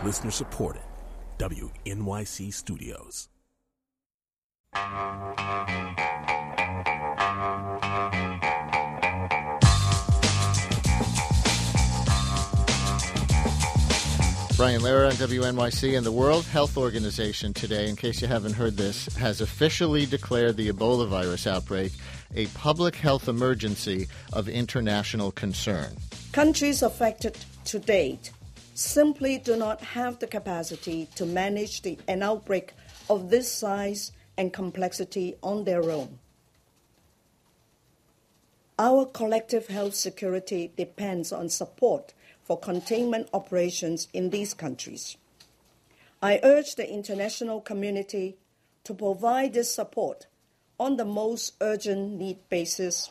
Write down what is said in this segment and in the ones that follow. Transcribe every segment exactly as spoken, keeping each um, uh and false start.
Listener supported. W N Y C Studios. Brian Lehrer on W N Y C, and the World Health Organization today, in case you haven't heard this, has officially declared the Ebola virus outbreak a public health emergency of international concern. Countries affected to date simply do not have the capacity to manage the, an outbreak of this size and complexity on their own. Our collective health security depends on support for containment operations in these countries. I urge the international community to provide this support on the most urgent need basis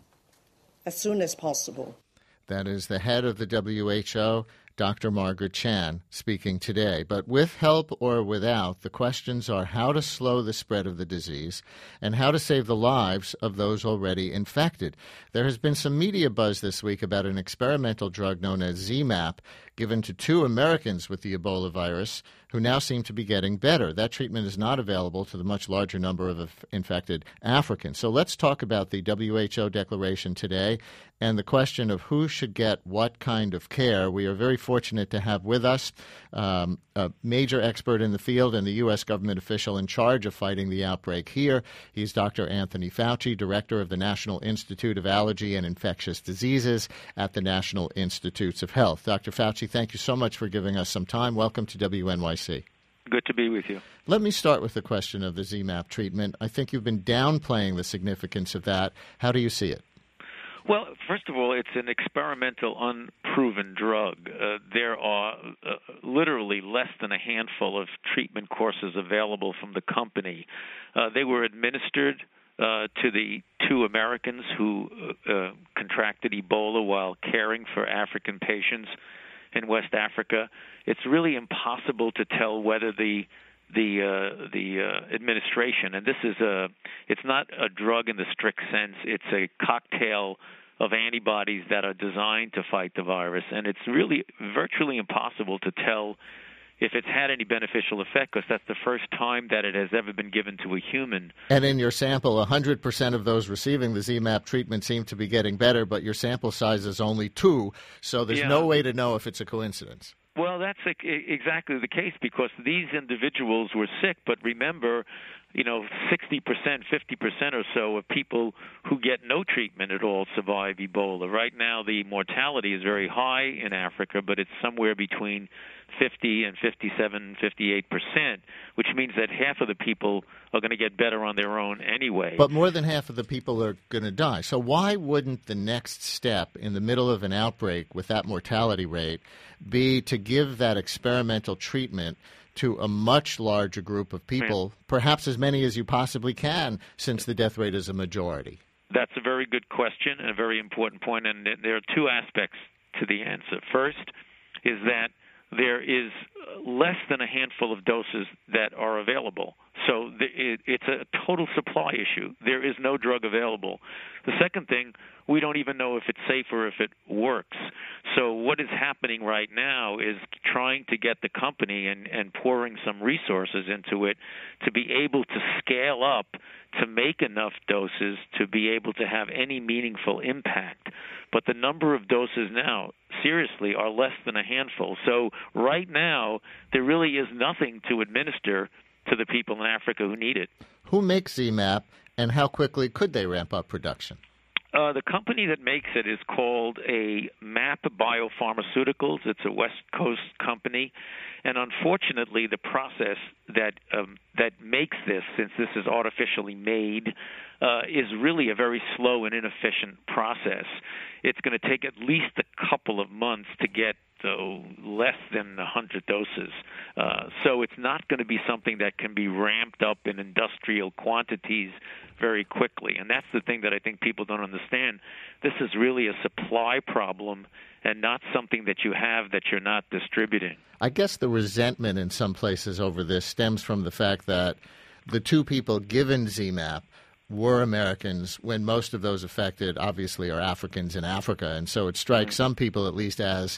as soon as possible. That is the head of the W H O, Doctor Margaret Chan, speaking today. But with help or without, the questions are how to slow the spread of the disease and how to save the lives of those already infected. There has been some media buzz this week about an experimental drug known as Z MAP given to two Americans with the Ebola virus who now seem to be getting better. That treatment is not available to the much larger number of infected Africans. So let's talk about the W H O declaration today and the question of who should get what kind of care. We are very fortunate to have with us um, a major expert in the field and the U S government official in charge of fighting the outbreak here. He's Doctor Anthony Fauci, director of the National Institute of Allergy and Infectious Diseases at the National Institutes of Health. Doctor Fauci, thank you so much for giving us some time. Welcome to W N Y C. Good to be with you. Let me start with the question of the Z MAP treatment. I think you've been downplaying the significance of that. How do you see it? Well, first of all, it's an experimental, unproven drug. Uh, there are uh, literally less than a handful of treatment courses available from the company. Uh, they were administered uh, to the two Americans who uh, contracted Ebola while caring for African patients in West Africa. It's really impossible to tell whether the the uh, the uh, administration, and this is a, it's not a drug in the strict sense. It's a cocktail of antibodies that are designed to fight the virus, and it's really virtually impossible to tell if it's had any beneficial effect, because that's the first time that it has ever been given to a human. And in your sample, one hundred percent of those receiving the Z MAP treatment seem to be getting better, but your sample size is only two, so there's yeah. no way to know if it's a coincidence. Well, that's exactly the case, because these individuals were sick, but remember, you know, sixty percent, fifty percent or so of people who get no treatment at all survive Ebola. Right now, the mortality is very high in Africa, but it's somewhere between fifty and fifty-seven, fifty-eight percent, which means that half of the people are going to get better on their own anyway. But more than half of the people are going to die. So why wouldn't the next step in the middle of an outbreak with that mortality rate be to give that experimental treatment to a much larger group of people, yeah. perhaps as many as you possibly can, since the death rate is a majority? That's a very good question and a very important point, and there are two aspects to the answer. First is that there is less than a handful of doses that are available. So it's a total supply issue. There is no drug available. The second thing, we don't even know if it's safe or if it works. So what is happening right now is trying to get the company and, and pouring some resources into it to be able to scale up to make enough doses to be able to have any meaningful impact. But the number of doses now, seriously, are less than a handful. So right now, there really is nothing to administer to the people in Africa who need it. Who makes Z MAP, and how quickly could they ramp up production? Uh, the company that makes it is called a MAP Biopharmaceuticals. It's a West Coast company. And unfortunately, the process that um, that makes this, since this is artificially made, uh, is really a very slow and inefficient process. It's going to take at least a couple of months to get so less than one hundred doses. Uh, so it's not going to be something that can be ramped up in industrial quantities very quickly. And that's the thing that I think people don't understand. This is really a supply problem and not something that you have that you're not distributing. I guess the resentment in some places over this stems from the fact that the two people given Z MAP were Americans, when most of those affected obviously are Africans in Africa. And so it strikes mm-hmm. some people at least as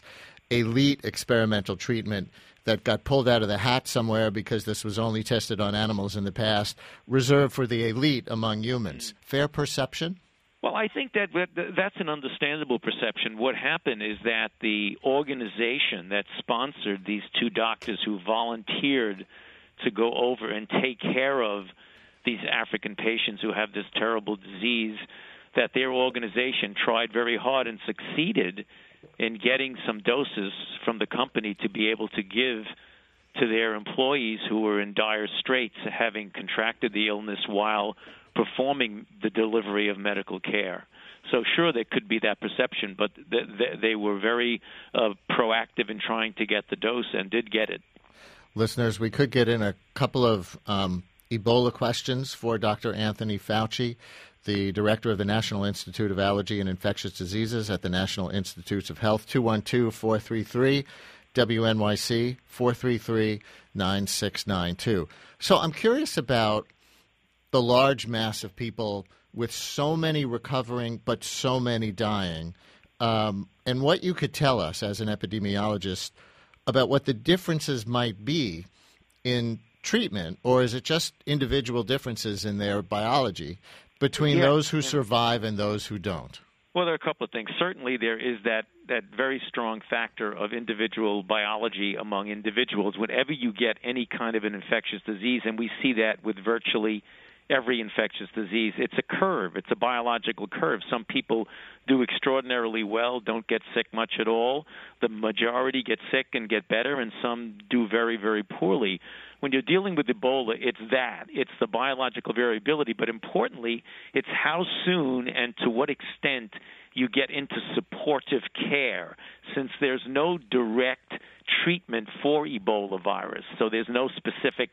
elite experimental treatment that got pulled out of the hat somewhere because this was only tested on animals in the past, reserved for the elite among humans. Fair perception? Well, I think that that's an understandable perception. What happened is that the organization that sponsored these two doctors who volunteered to go over and take care of these African patients who have this terrible disease, that their organization tried very hard and succeeded in getting some doses from the company to be able to give to their employees who were in dire straits, having contracted the illness while performing the delivery of medical care. So sure, there could be that perception, but th- th- they were very uh, proactive in trying to get the dose and did get it. Listeners, we could get in a couple of um, Ebola questions for Doctor Anthony Fauci, the director of the National Institute of Allergy and Infectious Diseases at the National Institutes of Health. two one two, four three three, W N Y C, four three three, nine six nine two. So I'm curious about the large mass of people with so many recovering but so many dying, um, and what you could tell us as an epidemiologist about what the differences might be in treatment, or is it just individual differences in their biology between yeah. those who survive and those who don't? Well, there are a couple of things. Certainly there is that, that very strong factor of individual biology among individuals. Whenever you get any kind of an infectious disease, and we see that with virtually every infectious disease, it's a curve. It's a biological curve. Some people do extraordinarily well, don't get sick much at all. The majority get sick and get better, and some do very, very poorly. When you're dealing with Ebola, it's that. It's the biological variability, but importantly, it's how soon and to what extent you get into supportive care, since there's no direct treatment for Ebola virus. So there's no specific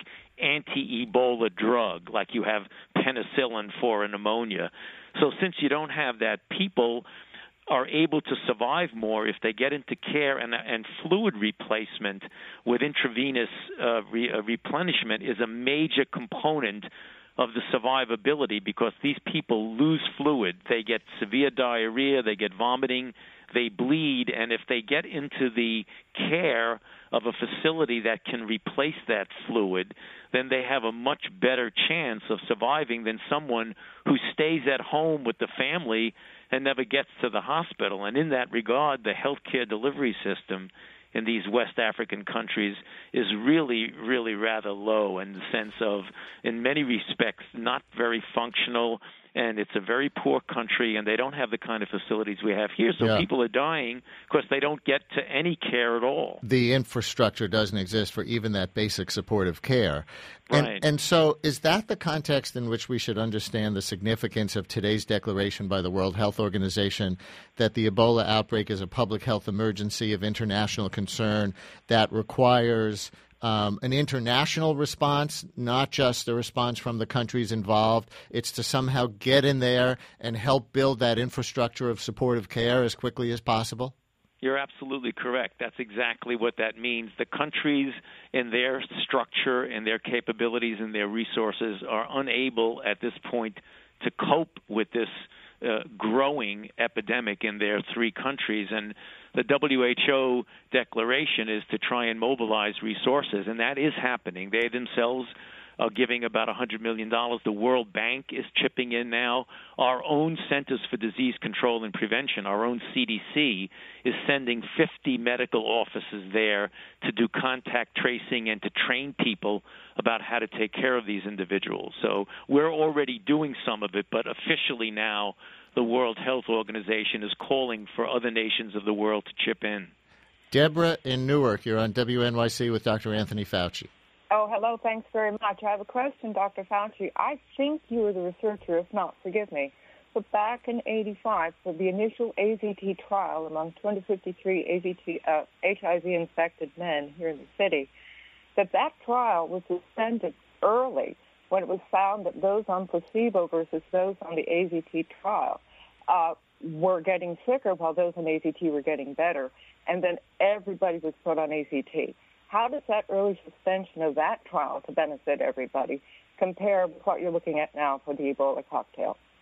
anti-Ebola drug like you have penicillin for a pneumonia. So since you don't have that, people are able to survive more if they get into care, and, and fluid replacement with intravenous uh, re, uh, replenishment is a major component of the survivability, because these people lose fluid. They get severe diarrhea, they get vomiting, they bleed, and if they get into the care of a facility that can replace that fluid, then they have a much better chance of surviving than someone who stays at home with the family and never gets to the hospital. And in that regard, the healthcare delivery system in these West African countries is really, really rather low, in the sense of, in many respects, not very functional, and it's a very poor country, and they don't have the kind of facilities we have here. So yeah. people are dying because they don't get to any care at all. The infrastructure doesn't exist for even that basic supportive care. And, right. and so is that the context in which we should understand the significance of today's declaration by the World Health Organization that the Ebola outbreak is a public health emergency of international concern that requires Um, an international response, not just a response from the countries involved? It's to somehow get in there and help build that infrastructure of supportive care as quickly as possible? You're absolutely correct. That's exactly what that means. The countries in their structure and their capabilities and their resources are unable at this point to cope with this uh, growing epidemic in their three countries. And the W H O declaration is to try and mobilize resources, and that is happening. They themselves are giving about one hundred million dollars. The World Bank is chipping in now. Our own Centers for Disease Control and Prevention, our own C D C, is sending fifty medical officers there to do contact tracing and to train people about how to take care of these individuals. So we're already doing some of it, but officially now the World Health Organization is calling for other nations of the world to chip in. Deborah in Newark, you're on W N Y C with Doctor Anthony Fauci. Oh, hello. Thanks very much. I have a question, Doctor Fauci. I think you were the researcher. If not, forgive me. But back in eighty-five, for the initial A Z T trial among two hundred fifty-three A Z T, uh, H I V-infected men here in the city, that that trial was suspended early when it was found that those on placebo versus those on the A Z T trial uh, were getting sicker while those on A Z T were getting better. And then everybody was put on A Z T. How does that early suspension of that trial to benefit everybody compare with what you're looking at now for the Ebola cocktail?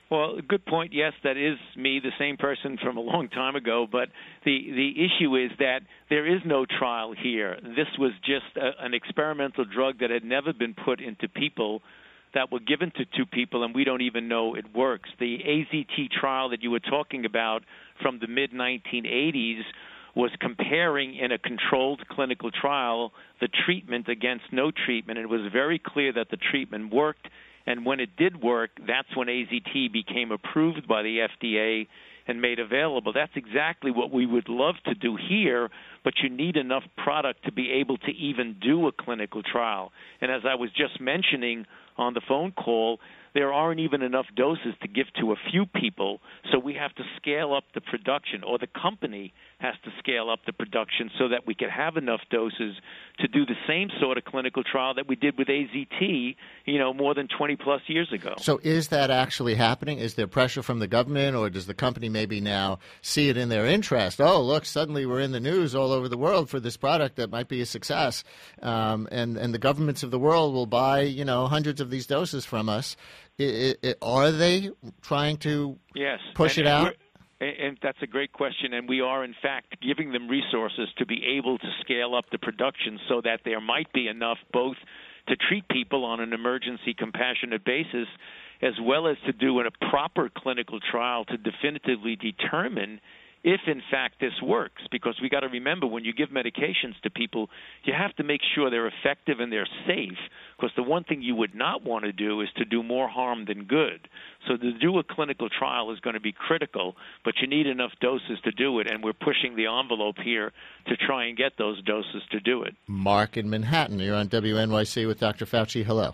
Well, good point. Yes, that is me, the same person from a long time ago. But the, the issue is that there is no trial here. This was just a, an experimental drug that had never been put into people, that were given to two people, and we don't even know it works. The A Z T trial that you were talking about from the mid nineteen eighties was comparing in a controlled clinical trial the treatment against no treatment. It was very clear that the treatment worked, and when it did work, that's when A Z T became approved by the F D A and made available. That's exactly what we would love to do here, but you need enough product to be able to even do a clinical trial. And as I was just mentioning on the phone call, there aren't even enough doses to give to a few people, so we have to scale up the production, or the company has to scale up the production so that we can have enough doses to do the same sort of clinical trial that we did with A Z T, you know, more than twenty plus years ago. So is that actually happening? Is there pressure from the government, or does the company maybe now see it in their interest? Oh, look, suddenly we're in the news all over the world for this product that might be a success, um, and, and the governments of the world will buy, you know, hundreds of these doses from us. I, I, are they trying to yes. push and, it out? And, and that's a great question, and we are, in fact, giving them resources to be able to scale up the production so that there might be enough both to treat people on an emergency compassionate basis as well as to do a proper clinical trial to definitively determine if, in fact, this works. Because we got to remember, when you give medications to people, you have to make sure they're effective and they're safe, because the one thing you would not want to do is to do more harm than good. So to do a clinical trial is going to be critical, but you need enough doses to do it, and we're pushing the envelope here to try and get those doses to do it. Mark in Manhattan, you're on W N Y C with Doctor Fauci. Hello.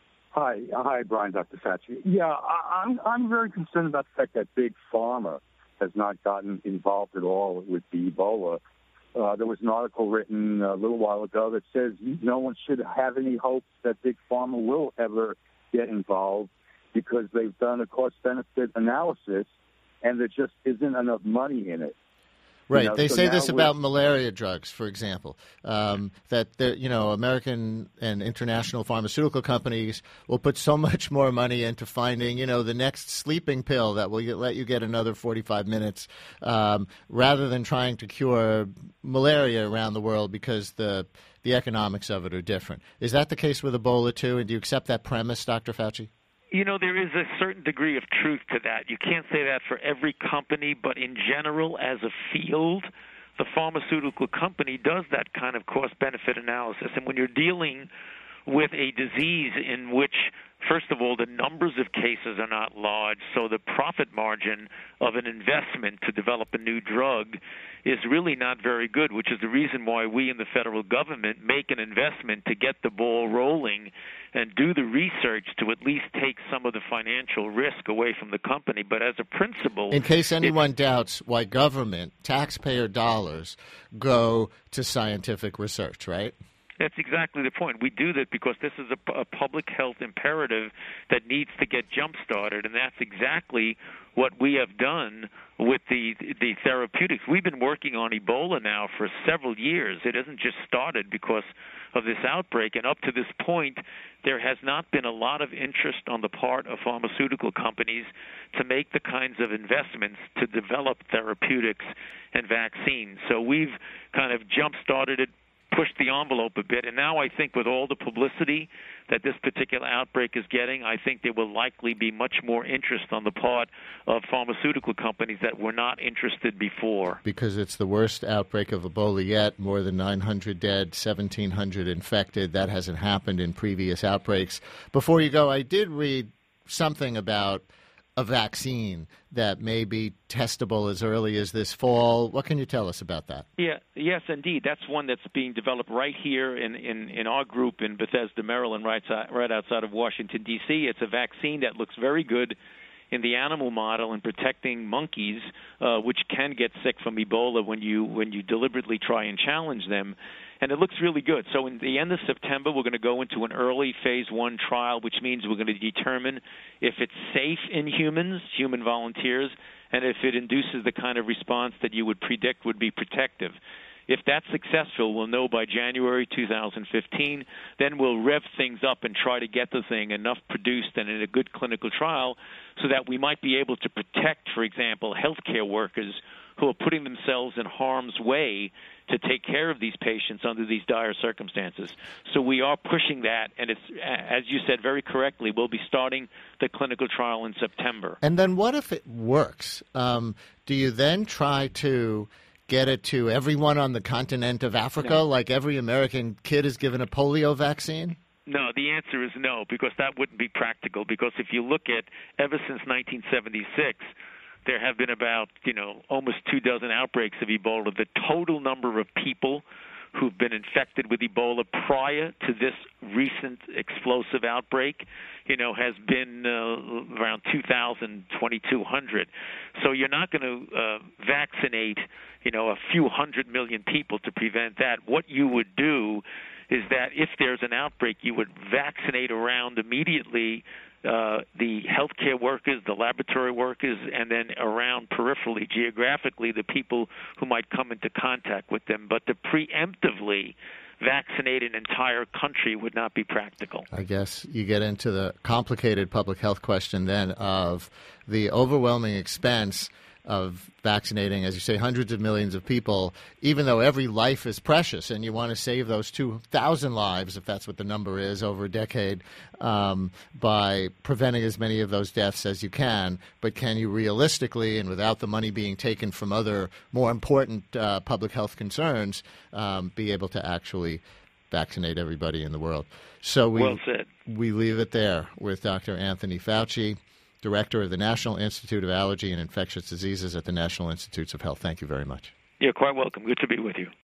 Hi, hi, Brian, Doctor Fauci. Yeah, I, I'm I'm very concerned about the fact that Big Pharma has not gotten involved at all with the Ebola. Uh, there was an article written a little while ago that says no one should have any hopes that Big Pharma will ever get involved because they've done a cost-benefit analysis and there just isn't enough money in it. Right. You know, they so say this we're- about malaria drugs, for example, um, that the, you know American and international pharmaceutical companies will put so much more money into finding you know the next sleeping pill that will let you get another forty-five minutes, um, rather than trying to cure malaria around the world because the the economics of it are different. Is that the case with Ebola too? And do you accept that premise, Doctor Fauci? You know, there is a certain degree of truth to that. You can't say that for every company, but in general, as a field, the pharmaceutical company does that kind of cost-benefit analysis. And when you're dealing with a disease in which, first of all, the numbers of cases are not large, so the profit margin of an investment to develop a new drug is really not very good, which is the reason why we in the federal government make an investment to get the ball rolling and do the research to at least take some of the financial risk away from the company. But as a principle... In case anyone doubts why government, taxpayer dollars, go to scientific research, right? That's exactly the point. We do that because this is a, a public health imperative that needs to get jump-started, and that's exactly what we have done with the the therapeutics. We've been working on Ebola now for several years. It hasn't just started because of this outbreak, and up to this point, there has not been a lot of interest on the part of pharmaceutical companies to make the kinds of investments to develop therapeutics and vaccines. So we've kind of jump-started it, pushed the envelope a bit, and now I think with all the publicity that this particular outbreak is getting, I think there will likely be much more interest on the part of pharmaceutical companies that were not interested before. Because it's the worst outbreak of Ebola yet, more than nine hundred dead, seventeen hundred infected. That hasn't happened in previous outbreaks. Before you go, I did read something about a vaccine that may be testable as early as this fall. What can you tell us about that? Yeah, yes, indeed. That's one that's being developed right here in, in, in our group in Bethesda, Maryland, right, right outside of Washington, D C It's a vaccine that looks very good in the animal model in protecting monkeys, uh, which can get sick from Ebola when you when you deliberately try and challenge them. And it looks really good. So in the end of September, we're going to go into an early phase one trial, which means we're going to determine if it's safe in humans, human volunteers, and if it induces the kind of response that you would predict would be protective. If that's successful, we'll know by January two thousand fifteen. Then we'll rev things up and try to get the thing enough produced and in a good clinical trial so that we might be able to protect, for example, healthcare workers who are putting themselves in harm's way to take care of these patients under these dire circumstances. So we are pushing that, and it's, as you said very correctly, we'll be starting the clinical trial in September. And then what if it works? Um, do you then try to get it to everyone on the continent of Africa, No. like every American kid is given a polio vaccine? No, the answer is no, because that wouldn't be practical. Because if you look at ever since nineteen seventy-six, there have been about, you know, almost two dozen outbreaks of Ebola. The total number of people who've been infected with Ebola prior to this recent explosive outbreak, you know, has been uh, around two thousand, twenty-two hundred. So you're not going to uh, vaccinate, you know, a few hundred million people to prevent that. What you would do is that if there's an outbreak, you would vaccinate around immediately uh, the healthcare workers, the laboratory workers, and then around peripherally, geographically, the people who might come into contact with them. But to preemptively vaccinate an entire country would not be practical. I guess you get into the complicated public health question then of the overwhelming expense of vaccinating, as you say, hundreds of millions of people, even though every life is precious and you want to save those two thousand lives, if that's what the number is, over a decade, um, by preventing as many of those deaths as you can. But can you realistically, and without the money being taken from other more important uh, public health concerns, um, be able to actually vaccinate everybody in the world? So we, well said. we leave it there with Doctor Anthony Fauci, Director of the National Institute of Allergy and Infectious Diseases at the National Institutes of Health. Thank you very much. You're quite welcome. Good to be with you.